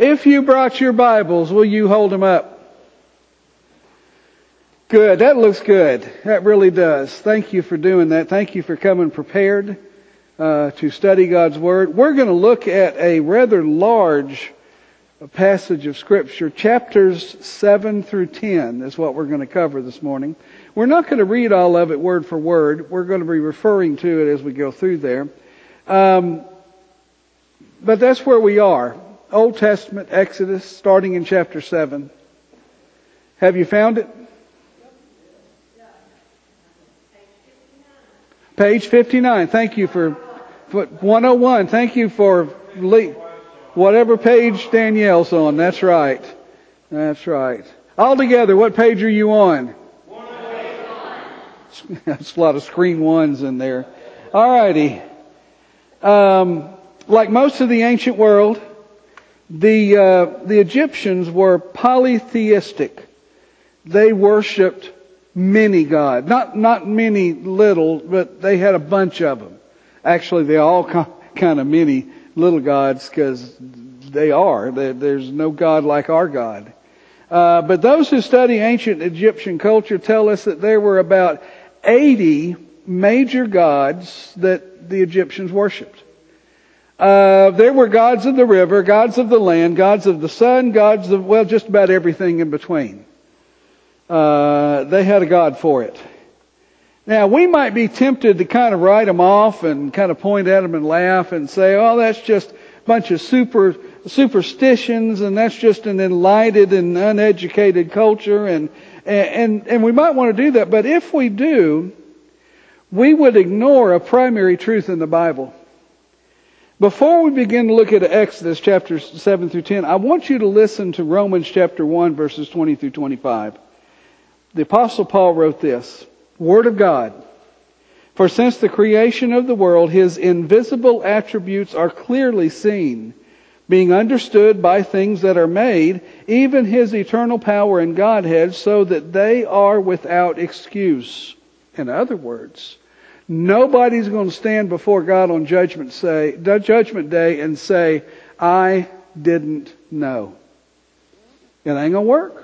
If you brought your Bibles, will you hold them up? Good. That looks good. That really does. Thank you for doing that. Thank you for coming prepared to study God's Word. We're going to look at a rather large passage of Scripture. Chapters 7 through 10 is what we're going to cover this morning. We're not going to read all of it word for word. We're going to be referring to it as we go through there. But that's where we are. Old Testament, Exodus, starting in chapter 7. Have you found it? Page 59. Thank you for 101. Thank you for whatever page Danielle's on. That's right. That's right. All together, what page are you on? 101. That's a lot of screen ones in there. All righty. Like most of the ancient world, the Egyptians were polytheistic. They worshipped many gods. Not many little, but they had a bunch of them. Actually, they all kind of many little gods because they are. There's no God like our God. But those who study ancient Egyptian culture tell us that there were about 80 major gods that the Egyptians worshipped. There were gods of the river, gods of the land, gods of the sun, gods of, well, just about everything in between. They had a god for it. Now, we might be tempted to kind of write them off and kind of point at them and laugh and say, oh, that's just a bunch of superstitions and that's just an enlightened and uneducated culture. And we might want to do that. But if we do, we would ignore a primary truth in the Bible. Before we begin to look at Exodus chapters 7 through 10, I want you to listen to Romans chapter 1 verses 20 through 25. The Apostle Paul wrote this, Word of God, for since the creation of the world, His invisible attributes are clearly seen, being understood by things that are made, even His eternal power and Godhead, so that they are without excuse. In other words, nobody's going to stand before God on Judgment Day and say, I didn't know. It ain't going to work.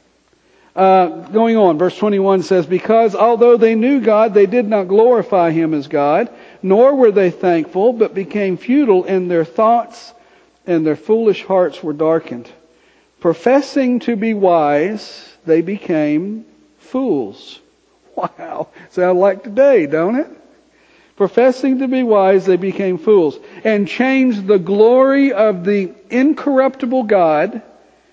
Going on, verse 21 says, because although they knew God, they did not glorify Him as God, nor were they thankful, but became futile in their thoughts, and their foolish hearts were darkened. Professing to be wise, they became fools. Wow, sounds like today, don't it? Professing to be wise, they became fools, and changed the glory of the incorruptible God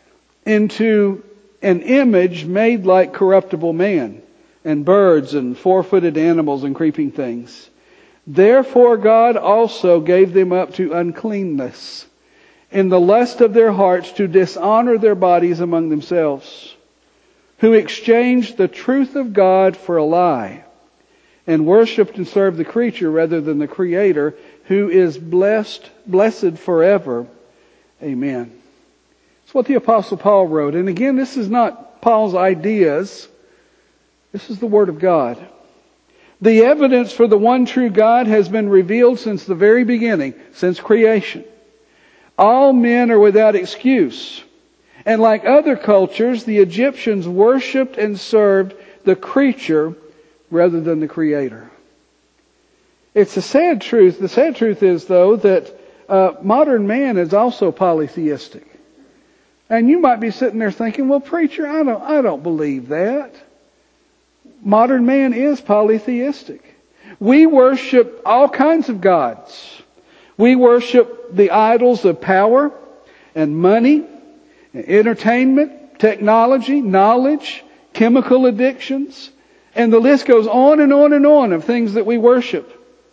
into an image made like corruptible man, and birds, and four-footed animals, and creeping things. Therefore God also gave them up to uncleanness, in the lust of their hearts, to dishonor their bodies among themselves, who exchanged the truth of God for a lie, and worshipped and served the creature rather than the Creator, who is blessed forever. Amen. That's what the Apostle Paul wrote. And again, this is not Paul's ideas. This is the Word of God. The evidence for the one true God has been revealed since the very beginning, since creation. All men are without excuse. And like other cultures, the Egyptians worshipped and served the creature rather than the Creator. It's a sad truth. The sad truth is, though, that modern man is also polytheistic. And you might be sitting there thinking, well, preacher, I don't believe that. Modern man is polytheistic. We worship all kinds of gods. We worship the idols of power and money, entertainment, technology, knowledge, chemical addictions, and the list goes on and on and on of things that we worship.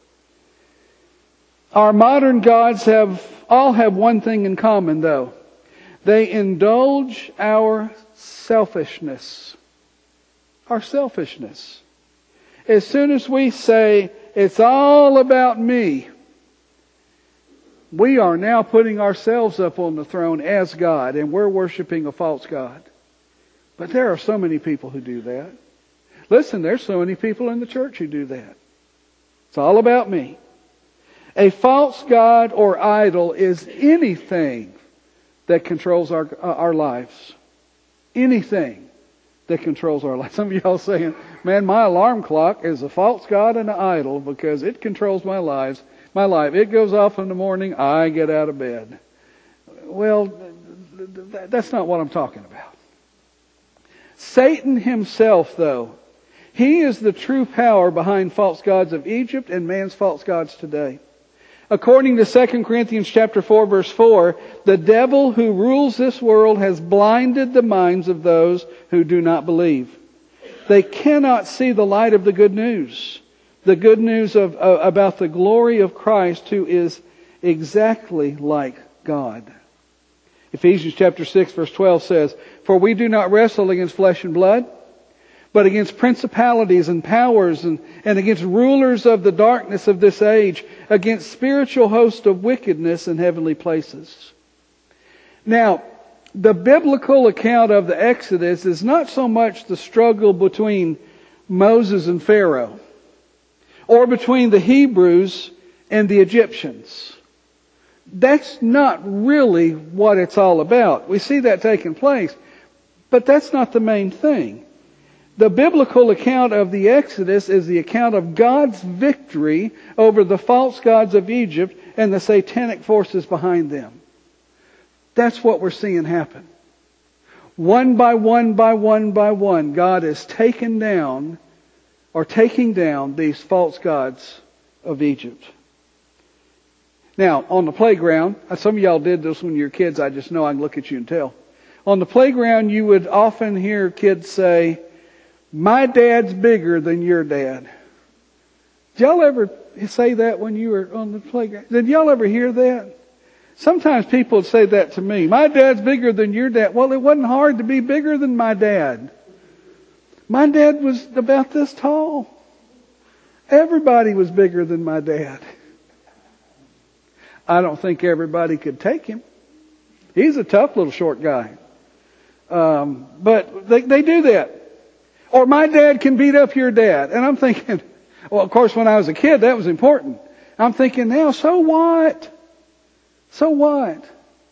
Our modern gods all have one thing in common, though. They indulge our selfishness. Our selfishness. As soon as we say, it's all about me, we are now putting ourselves up on the throne as God, and we're worshiping a false God. But there are so many people who do that. Listen, there's so many people in the church who do that. It's all about me. A false god or idol is anything that controls our lives. Anything that controls our lives. Some of y'all saying, man, my alarm clock is a false god and an idol because it controls my life. It goes off in the morning, I get out of bed. Well, that's not what I'm talking about. Satan himself, though, he is the true power behind false gods of Egypt and man's false gods today. According to 2 Corinthians chapter 4, verse 4, the devil who rules this world has blinded the minds of those who do not believe. They cannot see the light of the good news. The good news about the glory of Christ, who is exactly like God. Ephesians chapter 6, verse 12 says, for we do not wrestle against flesh and blood, but against principalities and powers and against rulers of the darkness of this age, against spiritual hosts of wickedness in heavenly places. Now, the biblical account of the Exodus is not so much the struggle between Moses and Pharaoh, or between the Hebrews and the Egyptians. That's not really what it's all about. We see that taking place, but that's not the main thing. The biblical account of the Exodus is the account of God's victory over the false gods of Egypt and the satanic forces behind them. That's what we're seeing happen. One by one by one by one, God is taking down these false gods of Egypt. Now, on the playground, some of y'all did this when you were kids, I just know I can look at you and tell. On the playground, you would often hear kids say, my dad's bigger than your dad. Did y'all ever say that when you were on the playground? Did y'all ever hear that? Sometimes people would say that to me. My dad's bigger than your dad. Well, it wasn't hard to be bigger than my dad. My dad was about this tall. Everybody was bigger than my dad. I don't think everybody could take him. He's a tough little short guy. But they do that. Or my dad can beat up your dad. And I'm thinking, well, of course, when I was a kid, that was important. I'm thinking now, so what? So what?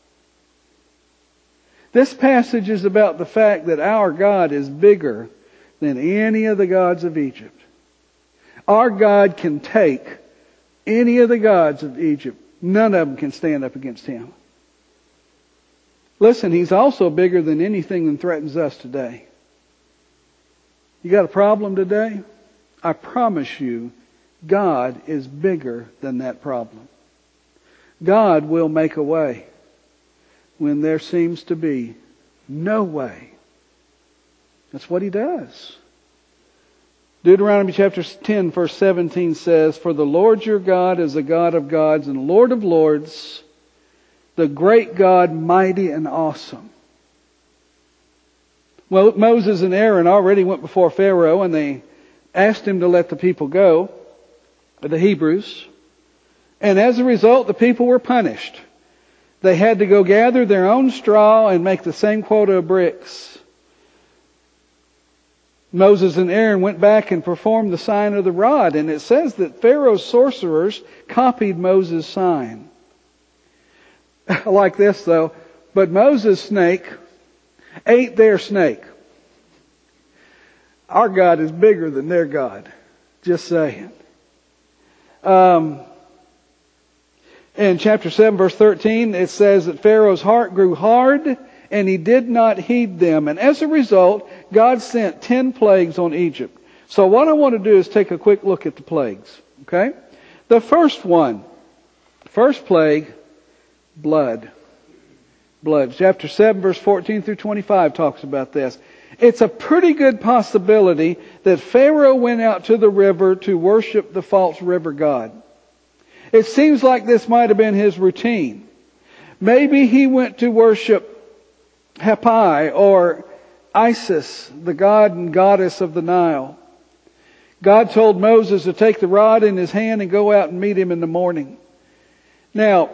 This passage is about the fact that our God is bigger than any of the gods of Egypt. Our God can take any of the gods of Egypt. None of them can stand up against Him. Listen, He's also bigger than anything that threatens us today. You got a problem today? I promise you, God is bigger than that problem. God will make a way when there seems to be no way. That's what He does. Deuteronomy chapter 10 verse 17 says, for the Lord your God is a God of gods and Lord of lords, the great God, mighty and awesome. Well, Moses and Aaron already went before Pharaoh and they asked him to let the people go, the Hebrews. And as a result, the people were punished. They had to go gather their own straw and make the same quota of bricks. Moses and Aaron went back and performed the sign of the rod. And it says that Pharaoh's sorcerers copied Moses' sign. I like this though. But Moses' snake ate their snake. Our God is bigger than their God. Just saying. In chapter 7 verse 13 it says that Pharaoh's heart grew hard and he did not heed them. And as a result, God sent 10 plagues on Egypt. So what I want to do is take a quick look at the plagues. Okay? The first plague, blood. Blood. Chapter 7 verse 14 through 25 talks about this. It's a pretty good possibility that Pharaoh went out to the river to worship the false river god. It seems like this might have been his routine. Maybe he went to worship Hapi or Isis, the god and goddess of the Nile. God told Moses to take the rod in his hand and go out and meet him in the morning. Now,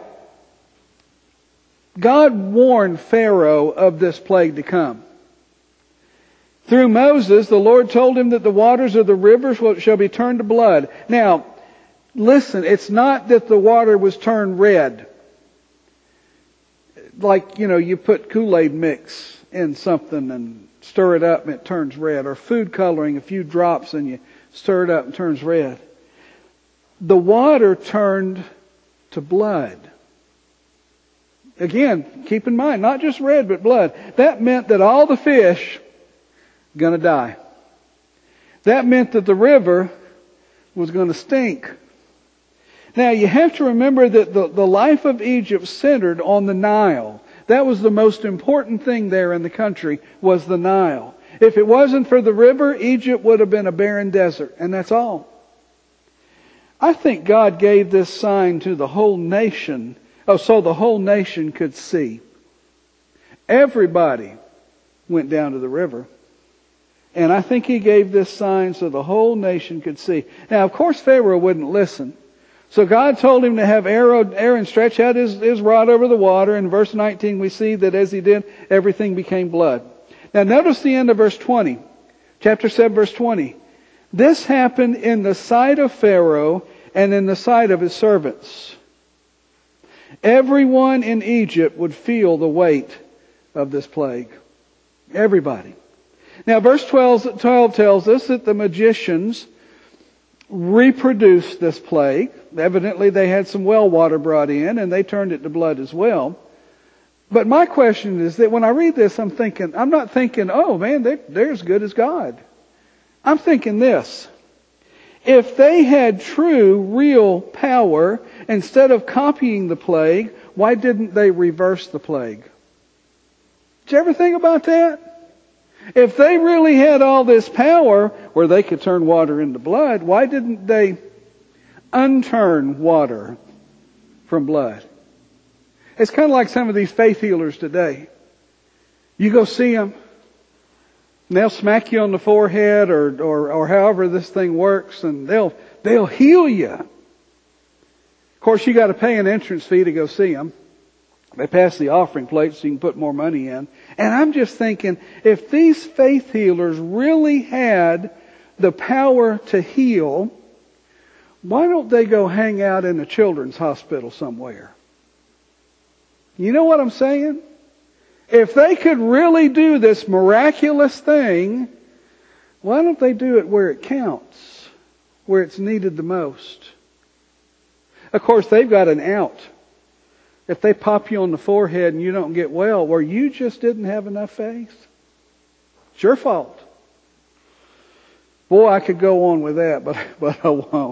God warned Pharaoh of this plague to come. Through Moses, the Lord told him that the waters of the rivers shall be turned to blood. Now, listen, it's not that the water was turned red. like, you put Kool-Aid mix in something and stir it up and it turns red. Or food coloring, a few drops and you stir it up and it turns red. The water turned to blood. Again, keep in mind, not just red, but blood. That meant that all the fish going to die. That meant that the river was going to stink. Now, you have to remember that the life of Egypt centered on the Nile. That was the most important thing there in the country, was the Nile. If it wasn't for the river, Egypt would have been a barren desert, and that's all. I think God gave this sign to the whole nation, so the whole nation could see. Everybody went down to the river. And I think He gave this sign so the whole nation could see. Now, of course, Pharaoh wouldn't listen. So God told him to have Aaron stretch out his rod over the water. In verse 19 we see that as he did, everything became blood. Now notice the end of verse 20. Chapter 7 verse 20. This happened in the sight of Pharaoh and in the sight of his servants. Everyone in Egypt would feel the weight of this plague. Everybody. Now verse 12 tells us that the magicians reproduced this plague. Evidently they had some well water brought in and they turned it to blood as well. But my question is that when I read this, I'm not thinking, oh man, they're as good as God. I'm thinking this. If they had true, real power, instead of copying the plague, why didn't they reverse the plague? Did you ever think about that? If they really had all this power where they could turn water into blood, why didn't they unturn water from blood? It's kind of like some of these faith healers today. You go see them, and they'll smack you on the forehead or however this thing works, and they'll heal you. Of course, you got to pay an entrance fee to go see them. They pass the offering plate so you can put more money in. And I'm just thinking, if these faith healers really had the power to heal, why don't they go hang out in a children's hospital somewhere? You know what I'm saying? If they could really do this miraculous thing, why don't they do it where it counts, where it's needed the most? Of course, they've got an out. If they pop you on the forehead and you don't get well, where you just didn't have enough faith, it's your fault. Boy, I could go on with that, but I won't.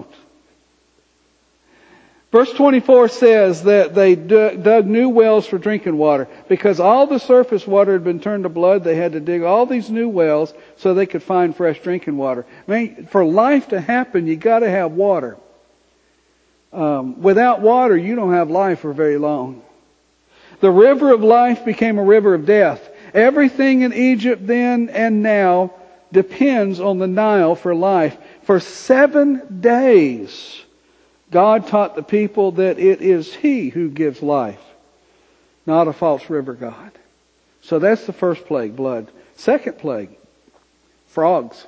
Verse 24 says that they dug new wells for drinking water. Because all the surface water had been turned to blood, they had to dig all these new wells so they could find fresh drinking water. I mean, for life to happen, you got to have water. Without water, you don't have life for very long. The river of life became a river of death. Everything in Egypt then and now depends on the Nile for life. For 7 days, God taught the people that it is He who gives life, not a false river god. So that's the first plague, blood. Second plague, frogs.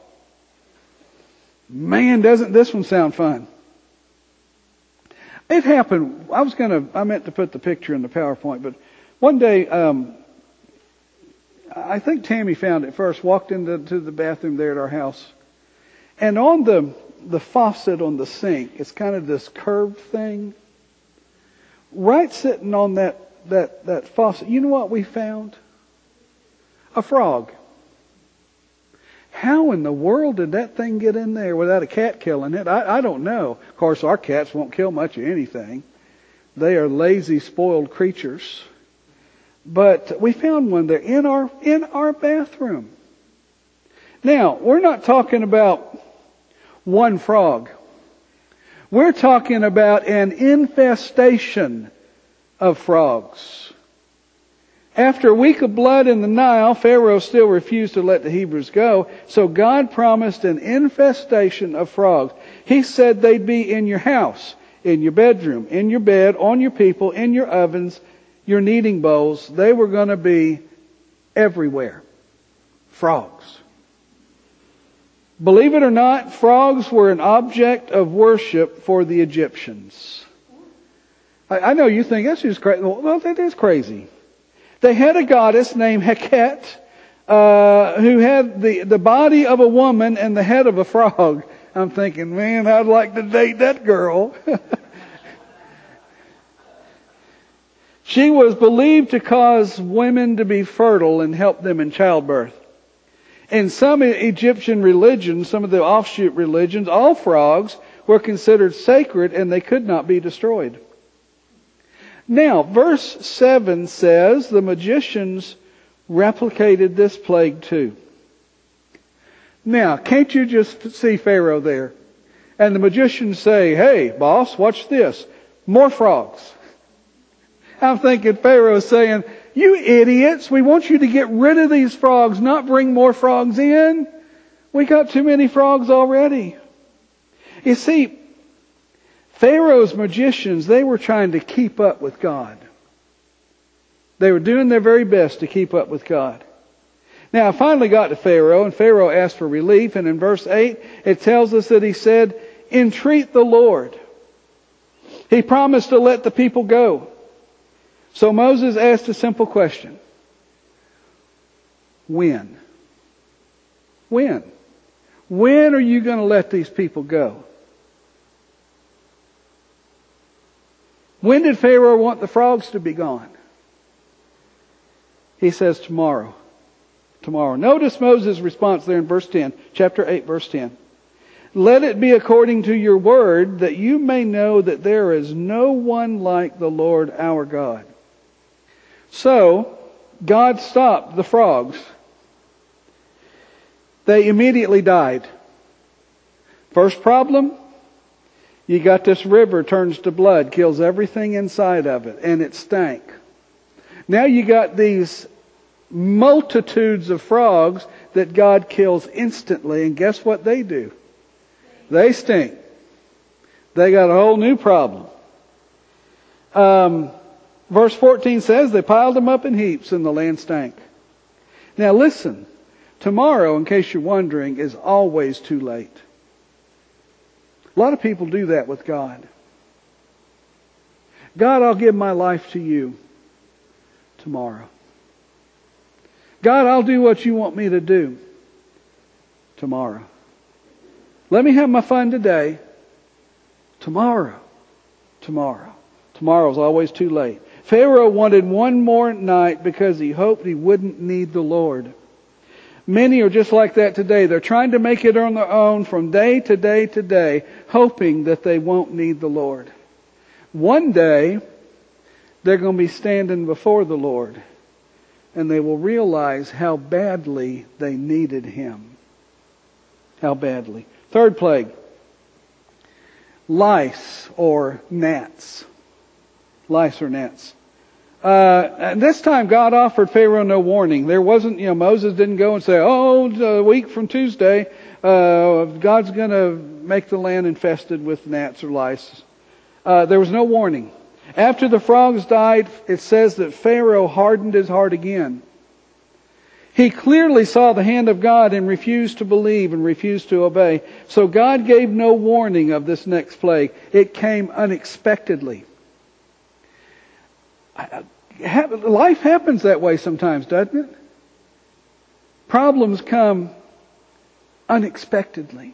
Man, doesn't this one sound fun? It happened. I meant to put the picture in the PowerPoint, but one day, I think Tammy found it first, walked into the bathroom there at our house. And on the faucet on the sink, it's kind of this curved thing. Right sitting on that faucet, you know what we found? A frog. How in the world did that thing get in there without a cat killing it? I don't know. Of course, our cats won't kill much of anything. They are lazy, spoiled creatures. But we found one there in our bathroom. Now, we're not talking about one frog. We're talking about an infestation of frogs. After a week of blood in the Nile, Pharaoh still refused to let the Hebrews go. So God promised an infestation of frogs. He said they'd be in your house, in your bedroom, in your bed, on your people, in your ovens, your kneading bowls. They were going to be everywhere. Frogs. Believe it or not, frogs were an object of worship for the Egyptians. I know you think that's just crazy. Well, that is crazy. They had a goddess named Heket, who had the body of a woman and the head of a frog. I'm thinking, man, I'd like to date that girl. She was believed to cause women to be fertile and help them in childbirth. In some Egyptian religions, some of the offshoot religions, all frogs were considered sacred and they could not be destroyed. Now, verse 7 says the magicians replicated this plague too. Now, can't you just see Pharaoh there? And the magicians say, hey, boss, watch this. More frogs. I'm thinking Pharaoh's saying, you idiots, we want you to get rid of these frogs, not bring more frogs in. We got too many frogs already. You see, Pharaoh's magicians, they were trying to keep up with God. They were doing their very best to keep up with God. Now, I finally got to Pharaoh, and Pharaoh asked for relief, and in verse 8, it tells us that he said, entreat the Lord. He promised to let the people go. So Moses asked a simple question. When? When? When are you going to let these people go? When did Pharaoh want the frogs to be gone? He says tomorrow. Tomorrow. Notice Moses' response there in verse 10, chapter 8, verse 10. Let it be according to your word, that you may know that there is no one like the Lord our God. So, God stopped the frogs. They immediately died. First problem, you got this river turns to blood, kills everything inside of it, and it stank. Now you got these multitudes of frogs that God kills instantly, and guess what they do? They stink. They got a whole new problem. Verse 14 says they piled them up in heaps and the land stank. Now listen, tomorrow, in case you're wondering, is always too late. A lot of people do that with God. God, I'll give my life to you tomorrow. God, I'll do what you want me to do tomorrow. Let me have my fun today. Tomorrow. Tomorrow's always too late. Pharaoh wanted one more night because he hoped he wouldn't need the Lord. Many are just like that today. They're trying to make it on their own from day to day to day, hoping that they won't need the Lord. One day, they're going to be standing before the Lord, and they will realize how badly they needed Him. How badly. Third plague. Lice or gnats. Lice or gnats. And this time God offered Pharaoh no warning. There wasn't, Moses didn't go and say, a week from Tuesday, God's going to make the land infested with gnats or lice. There was no warning. After the frogs died, it says that Pharaoh hardened his heart again. He clearly saw the hand of God and refused to believe and refused to obey. So God gave no warning of this next plague. It came unexpectedly. Life happens that way sometimes, doesn't it? Problems come unexpectedly.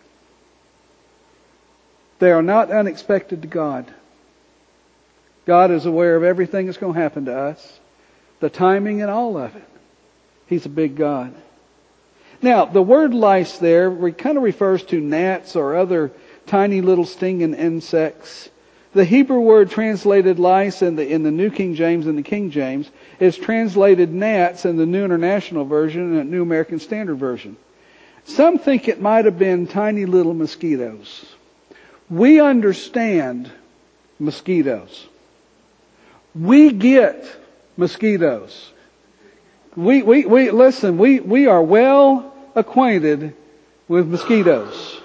They are not unexpected to God. God is aware of everything that's going to happen to us, the timing and all of it. He's a big God. Now, the word lice there kind of refers to gnats or other tiny little stinging insects. The Hebrew word translated lice in the New King James and the King James is translated gnats in the New International Version and the New American Standard Version. Some think it might have been tiny little mosquitoes. We understand mosquitoes. We get mosquitoes. Listen, we are well acquainted with mosquitoes.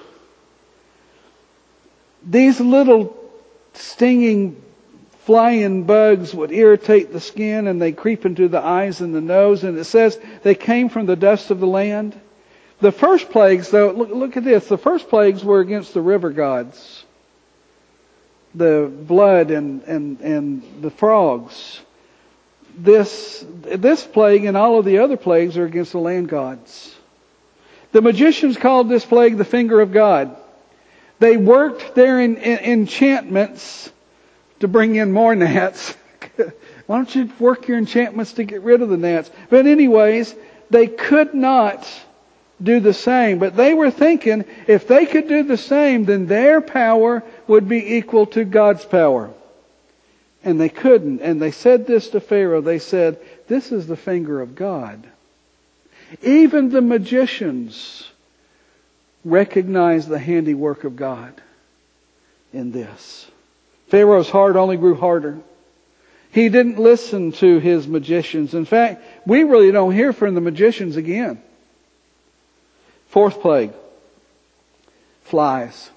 These little stinging flying bugs would irritate the skin and they creep into the eyes and the nose, and it says they came from the dust of the land. The first plagues, though, look at this. The first plagues were against the river gods. The blood and the frogs. this plague and all of the other plagues are against the land gods. The magicians called this plague the finger of God. They worked their enchantments to bring in more gnats. Why don't you work your enchantments to get rid of the gnats? But anyways, they could not do the same. But they were thinking if they could do the same, then their power would be equal to God's power. And they couldn't. And they said this to Pharaoh. They said, this is the finger of God. Even the magicians recognized the handiwork of God in this. Pharaoh's heart only grew harder. He didn't listen to his magicians. In fact, we really don't hear from the magicians again. Fourth plague. Flies.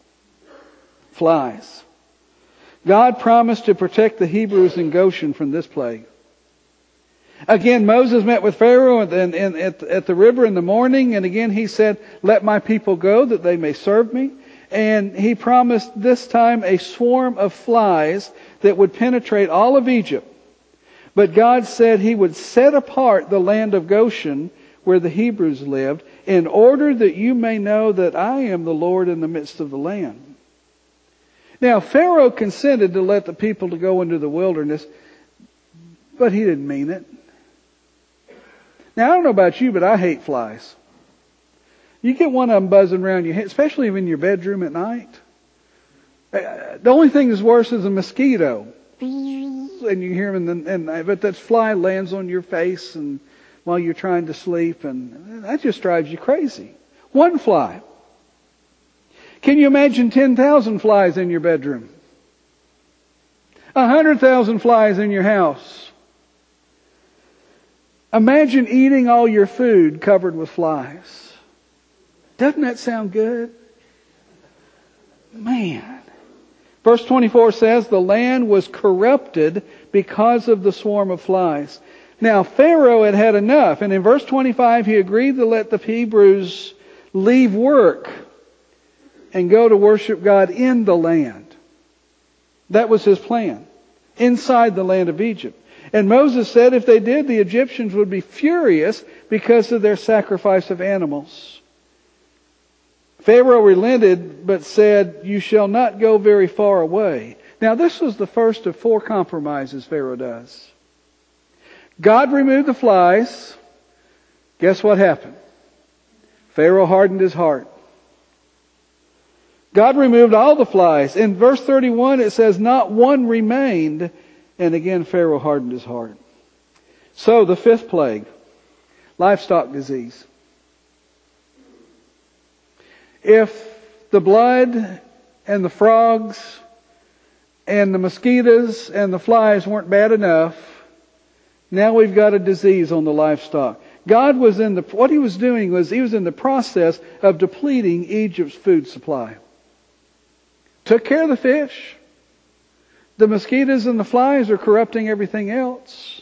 Flies. God promised to protect the Hebrews in Goshen from this plague. Again, Moses met with Pharaoh at the river in the morning, and again he said, let my people go that they may serve me. And he promised this time a swarm of flies that would penetrate all of Egypt. But God said he would set apart the land of Goshen where the Hebrews lived in order that you may know that I am the Lord in the midst of the land. Now Pharaoh consented to let the people to go into the wilderness, but he didn't mean it. Now I don't know about you, but I hate flies. You get one of them buzzing around your head, especially in your bedroom at night. The only thing that's worse is a mosquito. And you hear them, but that fly lands on your face and while you're trying to sleep, and that just drives you crazy. One fly. Can you imagine 10,000 flies in your bedroom? 100,000 flies in your house. Imagine eating all your food covered with flies. Doesn't that sound good? Man. Verse 24 says, the land was corrupted because of the swarm of flies. Now Pharaoh had had enough. And in verse 25 he agreed to let the Hebrews leave work and go to worship God in the land. That was his plan. Inside the land of Egypt. And Moses said if they did, the Egyptians would be furious because of their sacrifice of animals. Pharaoh relented, but said, you shall not go very far away. Now this was the first of 4 compromises Pharaoh does. God removed the flies. Guess what happened? Pharaoh hardened his heart. God removed all the flies. In verse 31 it says, not one remained. And again Pharaoh hardened his heart. So the 5th plague, livestock disease. If the blood and the frogs and the mosquitoes and the flies weren't bad enough, now we've got a disease on the livestock. God was what he was doing was he was in the process of depleting Egypt's food supply. Took care of the fish. The mosquitoes and the flies are corrupting everything else.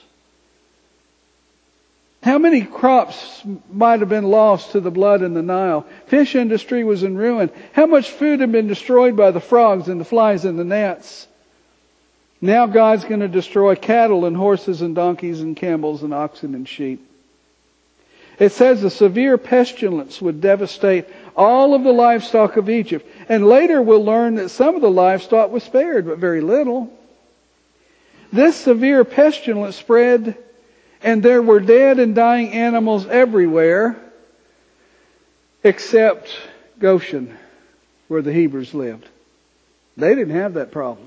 How many crops might have been lost to the blood in the Nile? Fish industry was in ruin. How much food had been destroyed by the frogs and the flies and the gnats? Now God's going to destroy cattle and horses and donkeys and camels and oxen and sheep. It says a severe pestilence would devastate all of the livestock of Egypt. And later we'll learn that some of the livestock was spared, but very little. This severe pestilence spread, and there were dead and dying animals everywhere except Goshen, where the Hebrews lived. They didn't have that problem.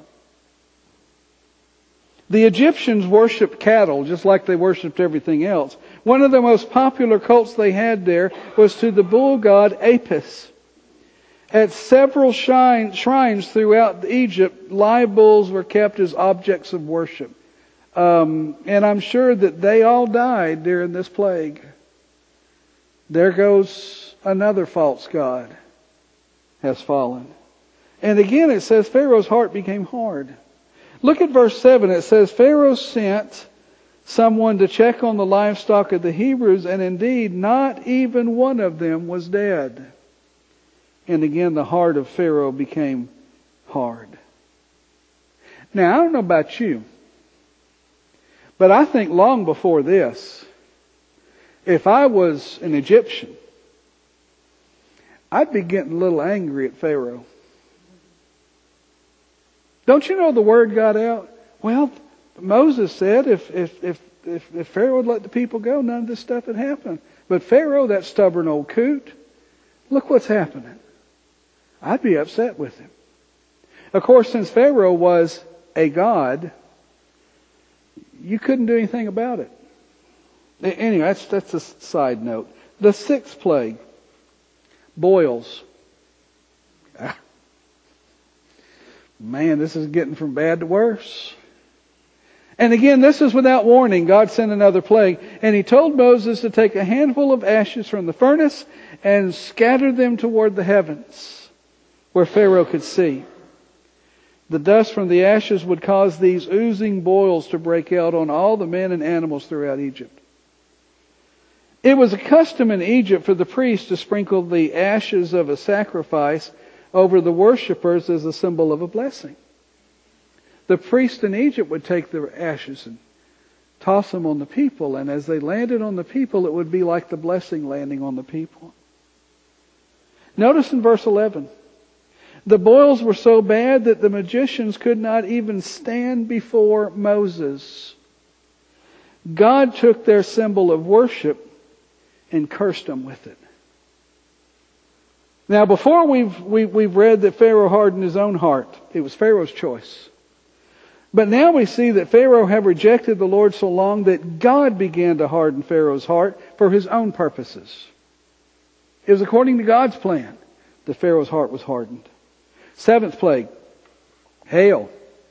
The Egyptians worshipped cattle just like they worshipped everything else. One of the most popular cults they had there was to the bull god Apis. At several shrines throughout Egypt, live bulls were kept as objects of worship. And I'm sure that they all died during this plague. There goes another false god has fallen. And again it says Pharaoh's heart became hard. Look at verse 7. It says Pharaoh sent someone to check on the livestock of the Hebrews, and indeed not even one of them was dead. And again the heart of Pharaoh became hard. Now I don't know about you, But I think long before this, if I was an Egyptian, I'd be getting a little angry at Pharaoh. Don't you know the word got out? Well, Moses said if Pharaoh would let the people go, none of this stuff would happen. But Pharaoh, that stubborn old coot, look what's happening. I'd be upset with him. Of course, since Pharaoh was a god, you couldn't do anything about it. Anyway, that's a side note. The 6th plague, boils. Man, this is getting from bad to worse. And again, this is without warning. God sent another plague. And He told Moses to take a handful of ashes from the furnace and scatter them toward the heavens, where Pharaoh could see. The dust from the ashes would cause these oozing boils to break out on all the men and animals throughout Egypt. It was a custom in Egypt for the priest to sprinkle the ashes of a sacrifice over the worshippers as a symbol of a blessing. The priest in Egypt would take the ashes and toss them on the people, and as they landed on the people, it would be like the blessing landing on the people. Notice in verse 11, the boils were so bad that the magicians could not even stand before Moses. God took their symbol of worship and cursed them with it. Now, before we've read that Pharaoh hardened his own heart. It was Pharaoh's choice. But now we see that Pharaoh had rejected the Lord so long that God began to harden Pharaoh's heart for His own purposes. It was according to God's plan that Pharaoh's heart was hardened. 7th plague, hail.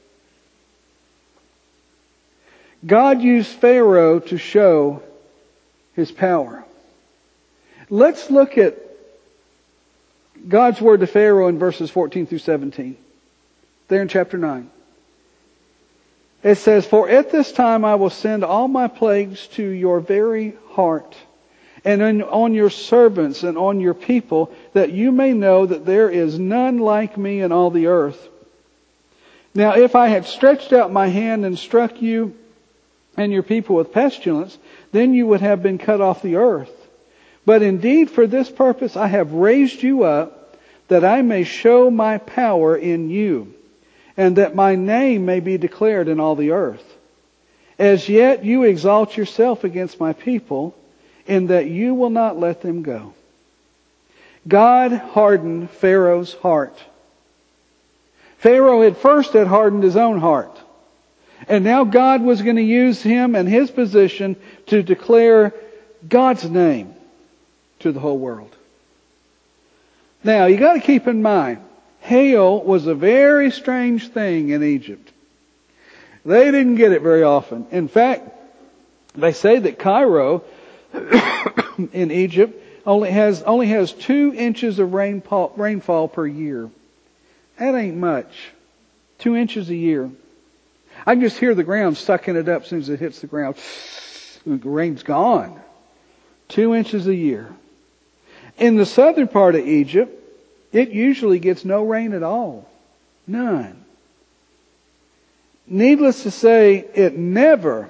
God used Pharaoh to show His power. Let's look at God's word to Pharaoh in verses 14 through 17. There in chapter 9. It says, "For at this time I will send all my plagues to your very heart, and on your servants and on your people, that you may know that there is none like me in all the earth. Now if I had stretched out my hand and struck you and your people with pestilence, then you would have been cut off the earth. But indeed for this purpose I have raised you up, that I may show my power in you, and that my name may be declared in all the earth. As yet you exalt yourself against my people, in that you will not let them go." God hardened Pharaoh's heart. Pharaoh had hardened his own heart. And now God was going to use him and his position to declare God's name to the whole world. Now, you got to keep in mind, hail was a very strange thing in Egypt. They didn't get it very often. In fact, they say that Cairo in Egypt only has 2 inches of rainfall per year. That ain't much. 2 inches a year. I can just hear the ground sucking it up as soon as it hits the ground. The rain's gone. 2 inches a year. In the southern part of Egypt, it usually gets no rain at all. None. Needless to say, it never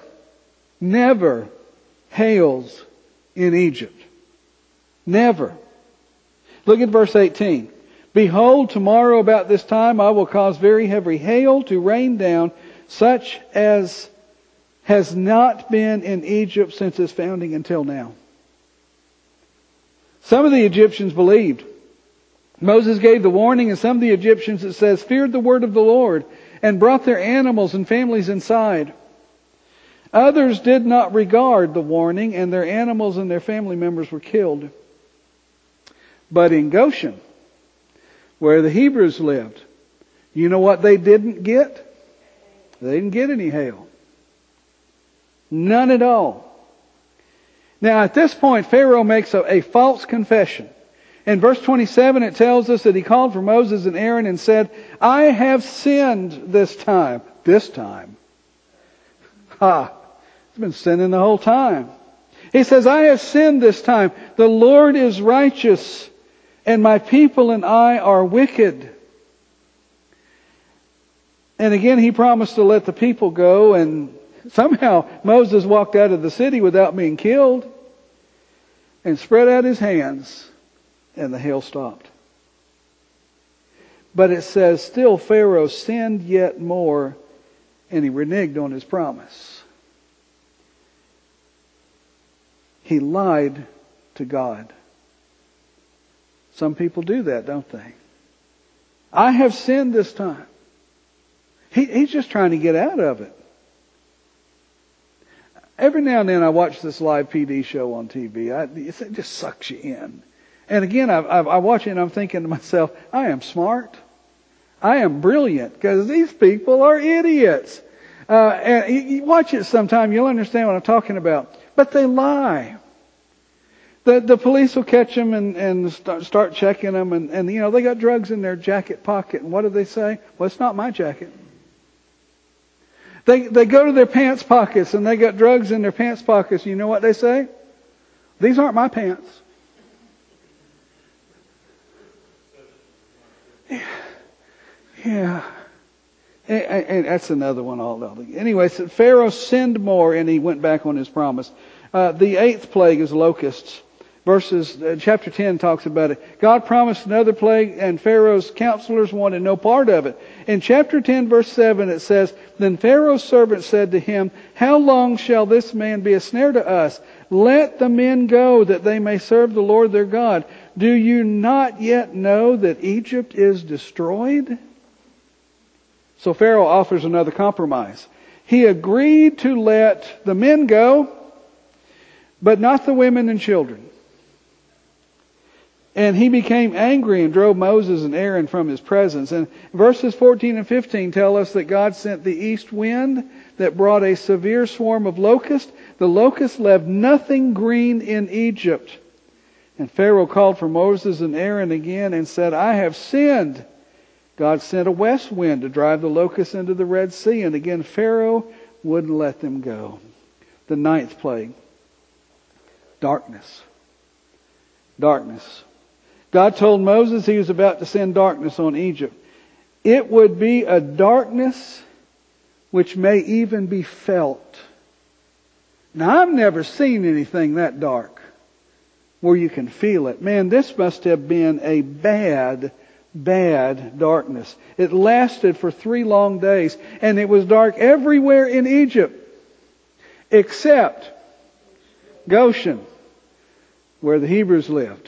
hails in Egypt. Never. Look at verse 18. "Behold, tomorrow about this time I will cause very heavy hail to rain down, such as has not been in Egypt since its founding until now." Some of the Egyptians believed. Moses gave the warning, and some of the Egyptians, it says, feared the word of the Lord and brought their animals and families inside. Others did not regard the warning, and their animals and their family members were killed. But in Goshen, where the Hebrews lived, you know what they didn't get? They didn't get any hail. None at all. Now at this point, Pharaoh makes a false confession. In verse 27, it tells us that he called for Moses and Aaron and said, "I have sinned this time." This time. He's been sinning the whole time. He says, "I have sinned this time. The Lord is righteous, and my people and I are wicked." And again, he promised to let the people go, and Somehow Moses walked out of the city without being killed and spread out his hands, and the hail stopped. But it says, still Pharaoh sinned yet more, and he reneged on his promise. He lied to God. Some people do that, don't they? I have sinned this time. He's just trying to get out of it. Every now and then I watch this live PD show on TV. It just sucks you in. And again, I watch it and I'm thinking to myself, I am smart. I am brilliant, because these people are idiots. And you watch it sometime, you'll understand what I'm talking about. But they lie. The police will catch them and start checking them, and you know, they got drugs in their jacket pocket. And what do they say? Well, it's not my jacket. They go to their pants pockets and they got drugs in their pants pockets. You know what they say? These aren't my pants. Yeah. And that's another one. Anyway, so Pharaoh sinned more and he went back on his promise. The 8th plague is locusts. Chapter 10 talks about it. God promised another plague, and Pharaoh's counselors wanted no part of it. In chapter 10, verse 7, it says, Then Pharaoh's servant said to him, How long shall this man be a snare to us? Let the men go, that they may serve the Lord their God. Do you not yet know that Egypt is destroyed? So Pharaoh offers another compromise. He agreed to let the men go, but not the women and children. And he became angry and drove Moses and Aaron from his presence. And verses 14 and 15 tell us that God sent the east wind that brought a severe swarm of locusts. The locusts left nothing green in Egypt. And Pharaoh called for Moses and Aaron again and said, I have sinned. God sent a west wind to drive the locusts into the Red Sea. And again, Pharaoh wouldn't let them go. The 9th plague. Darkness. God told Moses he was about to send darkness on Egypt. It would be a darkness which may even be felt. Now, I've never seen anything that dark where you can feel it. Man, this must have been a bad darkness. It lasted for 3 long days, and it was dark everywhere in Egypt except Goshen, where the Hebrews lived.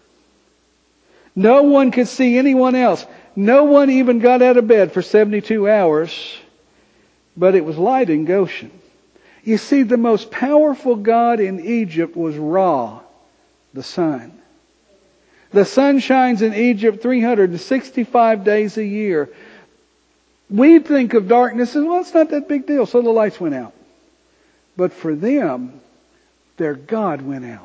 No one could see anyone else. No one even got out of bed for 72 hours, but it was light in Goshen. You see, the most powerful god in Egypt was Ra, the sun. The sun shines in Egypt 365 days a year. We think of darkness as, well, it's not that big deal, so the lights went out. But for them, their God went out.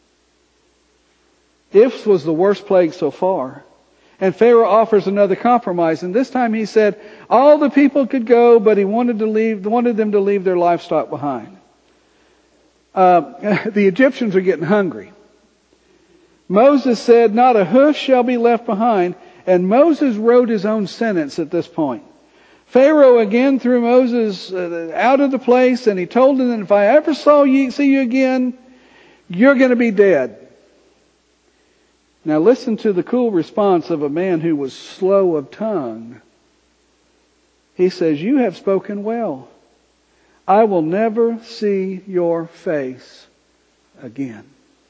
This was the worst plague so far. And Pharaoh offers another compromise. And this time he said all the people could go, but he wanted them to leave their livestock behind. The Egyptians are getting hungry. Moses said, not a hoof shall be left behind. And Moses wrote his own sentence at this point. Pharaoh again threw Moses out of the place, and he told him that if I ever see you again, you're going to be dead. Now listen to the cool response of a man who was slow of tongue. He says, you have spoken well. I will never see your face again.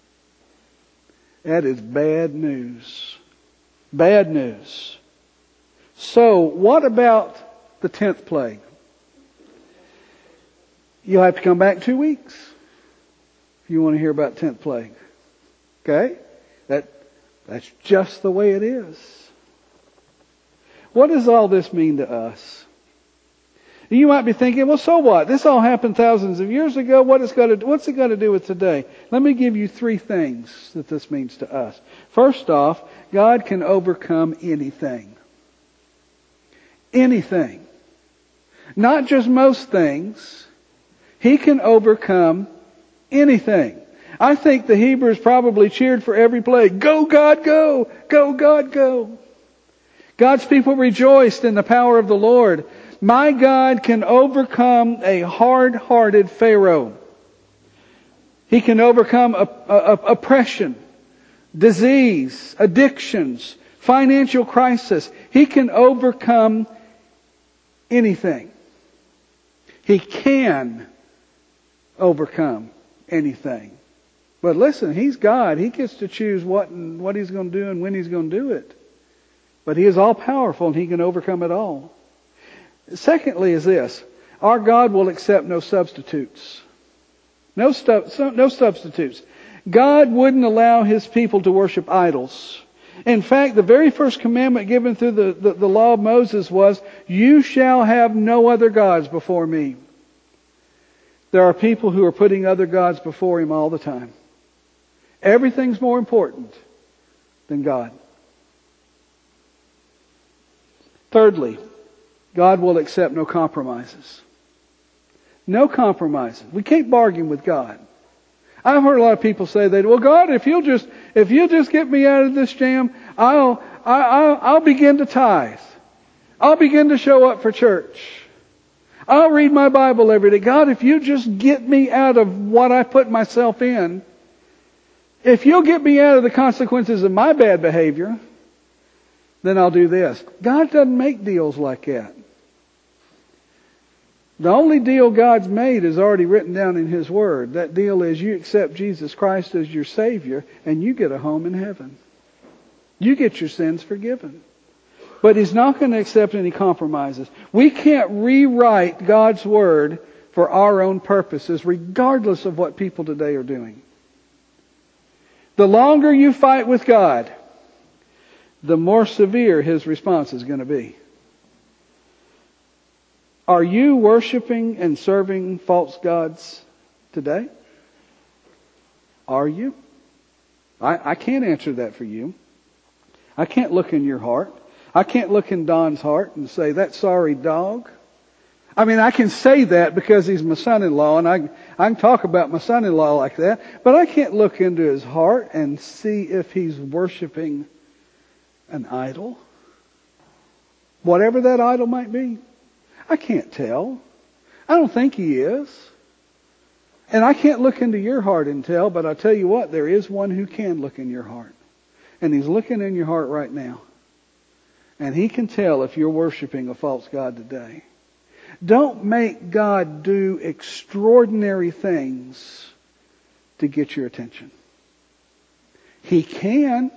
That is bad news. Bad news. So what about the 10th plague? You'll have to come back 2 weeks if you want to hear about 10th plague. Okay? That's just the way it is. What does all this mean to us? You might be thinking, well, so what? This all happened thousands of years ago. What's it got to do with today? Let me give you 3 things that this means to us. First off, God can overcome anything. Anything. Not just most things. He can overcome anything. I think the Hebrews probably cheered for every plague. Go, God, go! Go, God, go! God's people rejoiced in the power of the Lord. My God can overcome a hard-hearted Pharaoh. He can overcome oppression, disease, addictions, financial crisis. He can overcome anything. He can overcome anything. But listen, He's God. He gets to choose what He's going to do and when He's going to do it. But He is all powerful and He can overcome it all. Secondly is this. Our God will accept no substitutes. No substitutes. God wouldn't allow His people to worship idols. In fact, the very first commandment given through the law of Moses was, you shall have no other gods before me. There are people who are putting other gods before Him all the time. Everything's more important than God. Thirdly, God will accept no compromises. No compromises. We can't bargain with God. I've heard a lot of people say that, well, God, if you'll just get me out of this jam, I'll begin to tithe. I'll begin to show up for church. I'll read my Bible every day. God, if you just get me out of what I put myself in, if you'll get me out of the consequences of my bad behavior, then I'll do this. God doesn't make deals like that. The only deal God's made is already written down in His Word. That deal is you accept Jesus Christ as your Savior and you get a home in heaven. You get your sins forgiven. But He's not going to accept any compromises. We can't rewrite God's Word for our own purposes, regardless of what people today are doing. The longer you fight with God, the more severe His response is going to be. Are you worshiping and serving false gods today? Are you? I can't answer that for you. I can't look in your heart. I can't look in Don's heart and say, that sorry dog. I mean, I can say that because he's my son-in-law, and I can talk about my son-in-law like that, but I can't look into his heart and see if he's worshiping an idol. Whatever that idol might be. I can't tell. I don't think he is. And I can't look into your heart and tell, but I tell you what, there is one who can look in your heart. And He's looking in your heart right now. And He can tell if you're worshiping a false god today. Don't make God do extraordinary things to get your attention. He can.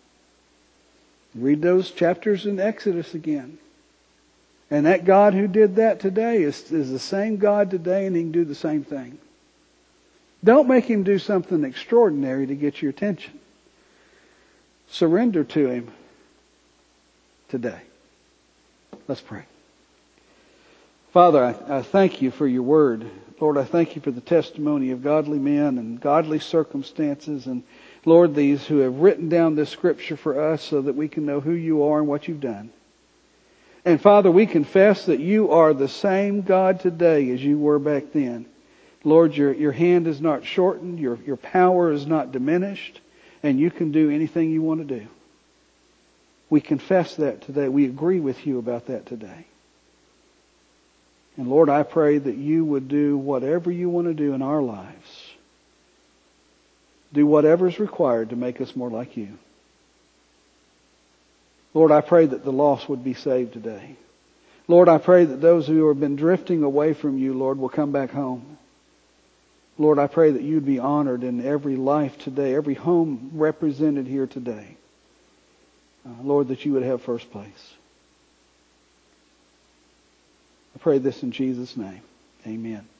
Read those chapters in Exodus again. And that God who did that today is the same God today, and He can do the same thing. Don't make Him do something extraordinary to get your attention. Surrender to Him today. Let's pray. Father, I thank You for Your Word. Lord, I thank You for the testimony of godly men and godly circumstances. And Lord, these who have written down this Scripture for us so that we can know who You are and what You've done. And Father, we confess that You are the same God today as You were back then. Lord, Your hand is not shortened, Your power is not diminished, and You can do anything You want to do. We confess that today. We agree with You about that today. And Lord, I pray that You would do whatever You want to do in our lives. Do whatever is required to make us more like You. Lord, I pray that the lost would be saved today. Lord, I pray that those who have been drifting away from You, Lord, will come back home. Lord, I pray that You'd be honored in every life today, every home represented here today. Lord, that You would have first place. I pray this in Jesus' name. Amen.